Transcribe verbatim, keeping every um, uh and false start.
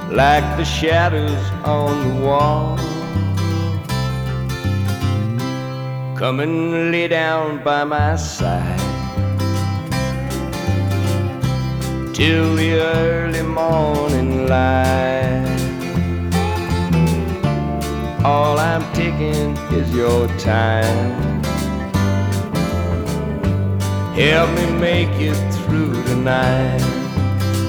like the shadows on the wall. Come and lay down by my side till the early morning light. All I'm taking is your time. Help me make it through the night.